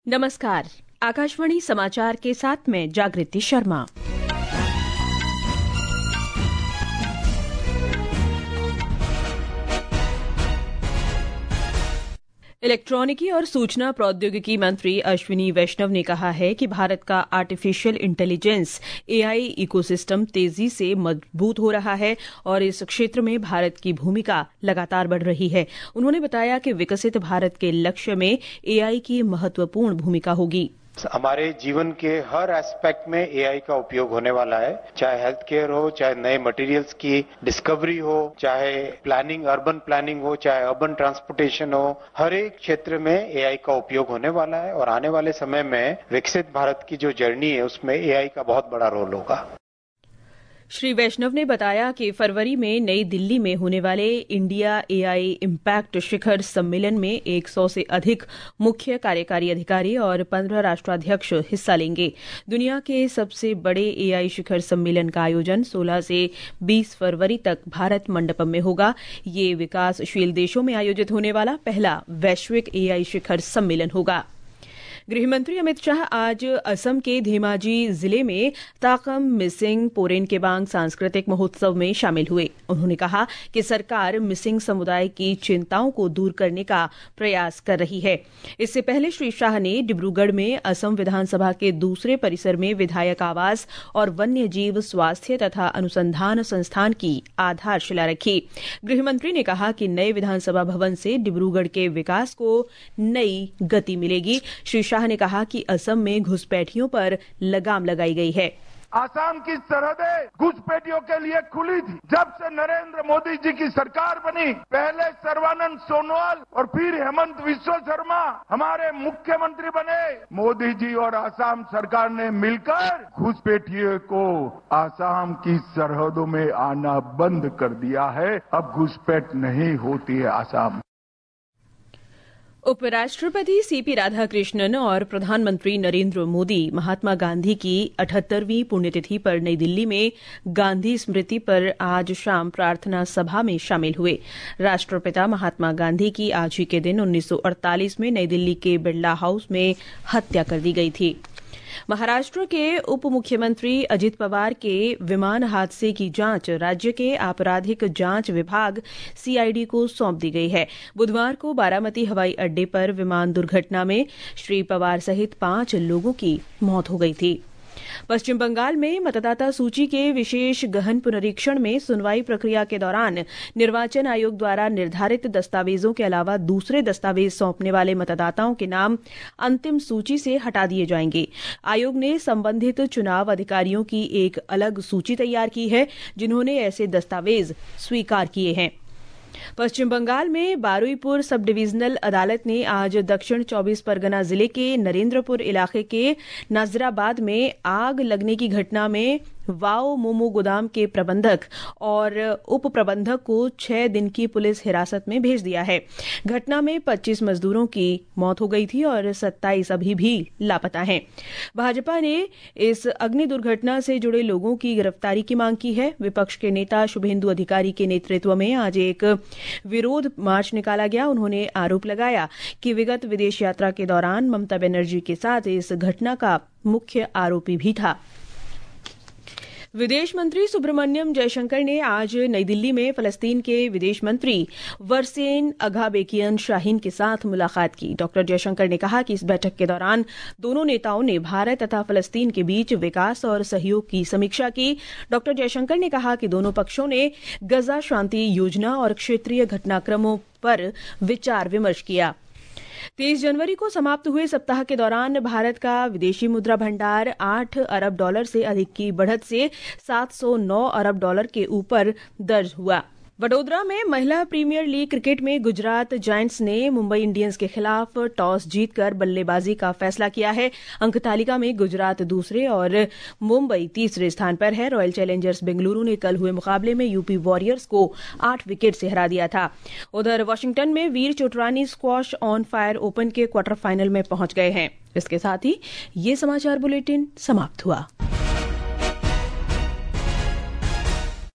नमस्कार। आकाशवाणी समाचार के साथ मैं जागृति शर्मा। इलेक्ट्रॉनिकी और सूचना प्रौद्योगिकी मंत्री अश्विनी वैष्णव ने कहा है कि भारत का आर्टिफिशियल इंटेलिजेंस एआई इकोसिस्टम तेजी से मजबूत हो रहा है और इस क्षेत्र में भारत की भूमिका लगातार बढ़ रही है। उन्होंने बताया कि विकसित भारत के लक्ष्य में एआई की महत्वपूर्ण भूमिका होगी। हमारे जीवन के हर एस्पेक्ट में एआई का उपयोग होने वाला है, चाहे हेल्थ केयर हो, चाहे नए मटेरियल्स की डिस्कवरी हो, चाहे प्लानिंग, अर्बन प्लानिंग हो, चाहे अर्बन ट्रांसपोर्टेशन हो, हर एक क्षेत्र में एआई का उपयोग होने वाला है और आने वाले समय में विकसित भारत की जो जर्नी है उसमें एआई का बहुत बड़ा रोल होगा। श्री वैष्णव ने बताया कि फरवरी में नई दिल्ली में होने वाले इंडिया एआई इम्पैक्ट शिखर सम्मेलन में 100 से अधिक मुख्य कार्यकारी अधिकारी और 15 राष्ट्राध्यक्ष हिस्सा लेंगे। दुनिया के सबसे बड़े एआई शिखर सम्मेलन का आयोजन 16 से 20 फरवरी तक भारत मंडपम में होगा। ये विकासशील देशों में आयोजित होने वाला पहला वैश्विक एआई शिखर सम्मेलन होगा। गृहमंत्री अमित शाह आज असम के धेमाजी जिले में ताकम मिसिंग पोरेन केबांग सांस्कृतिक महोत्सव में शामिल हुए। उन्होंने कहा कि सरकार मिसिंग समुदाय की चिंताओं को दूर करने का प्रयास कर रही है। इससे पहले श्री शाह ने डिब्रूगढ़ में असम विधानसभा के दूसरे परिसर में विधायक आवास और वन्य जीव स्वास्थ्य तथा अनुसंधान संस्थान की आधारशिला रखी। गृहमंत्री ने कहा कि नए विधानसभा भवन से डिब्रूगढ़ के विकास को नई गति मिलेगी। श्री शाह ने कहा कि असम में घुसपैठियों पर लगाम लगाई गई है। आसाम की सरहदें घुसपैठियों के लिए खुली थी। जब से नरेंद्र मोदी जी की सरकार बनी, पहले सर्बानंद सोनोवाल और फिर हेमंत विश्व शर्मा हमारे मुख्यमंत्री बने। मोदी जी और आसाम सरकार ने मिलकर घुसपैठियों को आसाम की सरहदों में आना बंद कर दिया है। अब घुसपैठ नहीं होती है आसाम। उपराष्ट्रपति सीपी राधाकृष्णन और प्रधानमंत्री नरेंद्र मोदी महात्मा गांधी की 78वीं पुण्यतिथि पर नई दिल्ली में गांधी स्मृति पर आज शाम प्रार्थना सभा में शामिल हुए। राष्ट्रपिता महात्मा गांधी की आज ही के दिन 1948 में नई दिल्ली के बिरला हाउस में हत्या कर दी गई थी। महाराष्ट्र के उप मुख्यमंत्री अजित पवार के विमान हादसे की जांच राज्य के आपराधिक जांच विभाग सीआईडी को सौंप दी गई है। बुधवार को बारामती हवाई अड्डे पर विमान दुर्घटना में श्री पवार सहित 5 लोगों की मौत हो गई थी। पश्चिम बंगाल में मतदाता सूची के विशेष गहन पुनरीक्षण में सुनवाई प्रक्रिया के दौरान निर्वाचन आयोग द्वारा निर्धारित दस्तावेजों के अलावा दूसरे दस्तावेज सौंपने वाले मतदाताओं के नाम अंतिम सूची से हटा दिए जाएंगे। आयोग ने संबंधित चुनाव अधिकारियों की एक अलग सूची तैयार की है जिन्होंने ऐसे दस्तावेज स्वीकार किए हैं। पश्चिम बंगाल में बारुईपुर सब डिविजनल अदालत ने आज दक्षिण 24 परगना जिले के नरेंद्रपुर इलाके के नाजराबाद में आग लगने की घटना में वाओ मोमो गोदाम के प्रबंधक और उप प्रबंधक को 6 दिन की पुलिस हिरासत में भेज दिया है। घटना में 25 मजदूरों की मौत हो गई थी और 27 अभी भी लापता हैं। भाजपा ने इस अग्नि दुर्घटना से जुड़े लोगों की गिरफ्तारी की मांग की है। विपक्ष के नेता शुभेंदु अधिकारी के नेतृत्व में आज एक विरोध मार्च निकाला गया। उन्होंने आरोप लगाया कि विगत विदेश यात्रा के दौरान ममता बनर्जी के साथ इस घटना का मुख्य आरोपी भी था। विदेश मंत्री सुब्रमण्यम जयशंकर ने आज नई दिल्ली में फलस्तीन के विदेश मंत्री वरसेन अगाबेकियन शाहीन के साथ मुलाकात की। डॉक्टर जयशंकर ने कहा कि इस बैठक के दौरान दोनों नेताओं ने भारत तथा फलस्तीन के बीच विकास और सहयोग की समीक्षा की। डॉक्टर जयशंकर ने कहा कि दोनों पक्षों ने गजा शांति योजना और क्षेत्रीय घटनाक्रमों पर विचार विमर्श किया। 23 जनवरी को समाप्त हुए सप्ताह के दौरान भारत का विदेशी मुद्रा भंडार $8 अरब से अधिक की बढ़त से $709 अरब के ऊपर दर्ज हुआ। वडोदरा में महिला प्रीमियर लीग क्रिकेट में गुजरात जायंट्स ने मुंबई इंडियंस के खिलाफ टॉस जीतकर बल्लेबाजी का फैसला किया है। अंक तालिका में गुजरात दूसरे और मुंबई तीसरे स्थान पर है। रॉयल चैलेंजर्स बेंगलुरु ने कल हुए मुकाबले में यूपी वॉरियर्स को 8 विकेट से हरा दिया था। उधर वाशिंगटन में Veer Chotrani squash on fire open के क्वार्टर फाइनल में पहुंच गए हैं। इसके साथ ही ये समाचार बुलेटिन समाप्त हुआ।